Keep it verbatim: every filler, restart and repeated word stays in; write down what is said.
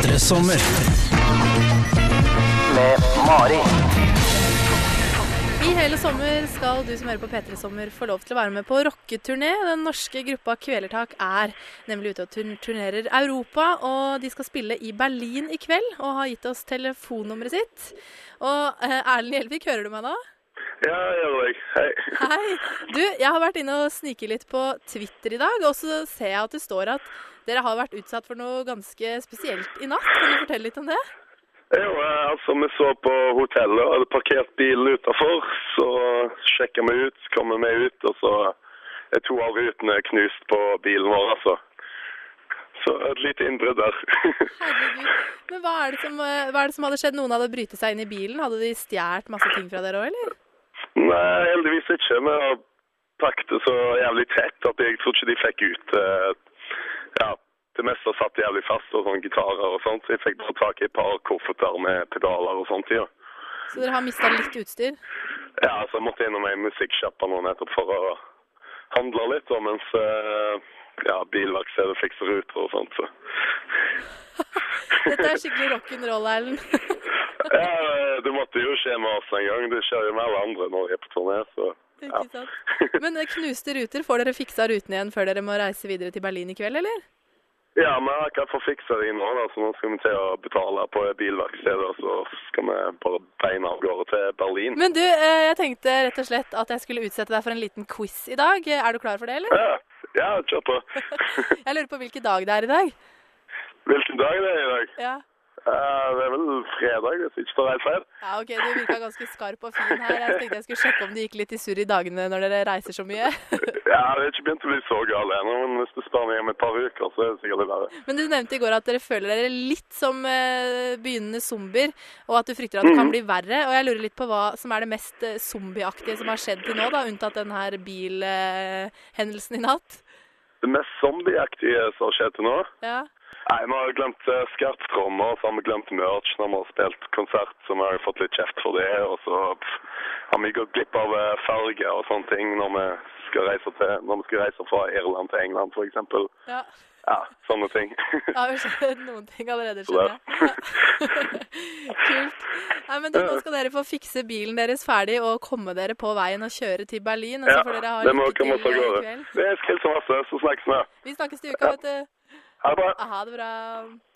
P tre Sommer med Mari. I hele sommer skal du som hører på P tre Sommer få lov til å være med på rocketurné. Den norske gruppa Kvelertak er nemlig ute og turn- turnerer Europa, og de skal spille i Berlin i kveld, og har gitt oss telefonnummeret sitt. Og eh, Erlend Hjelvik, hører du meg nå? Ja, jeg gjør det. Hei. Hei. Du, jeg har vært inne og sniket litt på Twitter i dag, og så ser jeg at det står at dere har vært utsatt for noe ganske spesielt i natt. Kan du fortelle litt om det? Jo, altså vi så på hotellet og hadde parkert bilen utenfor, så sjekket vi ut, kom vi ut, og så er to av rutene knust på bilen vår, altså. Så et lite innbrudd der. Herregud. Men hva er, det som, hva er det som hadde skjedd? Noen hadde brytet seg inn i bilen? Hadde de stjert masse ting fra dere også, eller? Nei, heldigvis ikke. Vi har pakket det så jævlig tett at jeg tror ikke de fikk ut, uh, ja, det meste satt jævlig fast og sånne gitarer og sånt, så jeg fikk bare tak i et par kofferter med pedaler og sånt, ja. Så dere har mistet litt utstyr? Ja, så jeg måtte innom en musikksjappa nå nettopp for å handle litt, og mens uh, ja, bilverkstedet fikser ruter og sånt, så. Dette er skikkelig rock'n'roll, Erlend. Ja, det måtte jo skje med oss en gang. Det skjer jo med alle andre når vi er på turné, så ja. Ikke sant. Men knuste ruter, får dere fiksa ruten igjen før dere må reise videre til Berlin i kveld, eller? Ja, vi har ikke fått fiksa det nå, da, så nå skal vi til å betale på bilverkstedet, så skal vi bare beina av gårde til Berlin. Men du, jeg tenkte rett og slett at jeg skulle utsette deg for en liten quiz i dag. Er du klar for det, eller? Ja, ja, kjør på. Jeg lurer på hvilken dag det er i dag. Hvilken dag det er i dag? Ja. Uh, det er vel fredag, hvis ikke står helt feil. Ja, ok, du virket ganske skarp og fin her. Jeg tenkte jeg skulle sjekke om det gikk litt i surr i dagene når dere reiser så mye. Ja, det er ikke begynt å bli så galt ennå, men hvis du spør meg om et par uker, så er det sikkert litt verre. Men du nevnte i går at dere føler dere litt som uh, begynnende zombier, og at du frykter at det kan bli verre. Og jeg lurer litt på hva som er det mest uh, zombieaktige som har skjedd til nå, da, unntatt den her bilhendelsen uh, i natt. Det mest zombieaktige som har skjedd til nå? Ja. Nei, vi har glemt uh, skarptrommer, så har vi glemt merch når vi har spilt konsert, så vi har fått litt kjeft for det, og så pff, har vi gått glipp av uh, farger og sånne ting når vi skal reise, til, når vi skal reise fra Irland til England, for eksempel. Ja. Ja, sånne ting. Ja, vi har skjedd noen ting allerede, skjønner jeg. Ja. Kult. Nei, men da skal dere få fikse bilen deres ferdig og komme dere på veien og kjøre til Berlin, og så får dere ha lykke til i kveld. Det er skilt som masse, så snakkes vi. Vi snakkes til uka, vet du. Ha det bra. Ha det bra.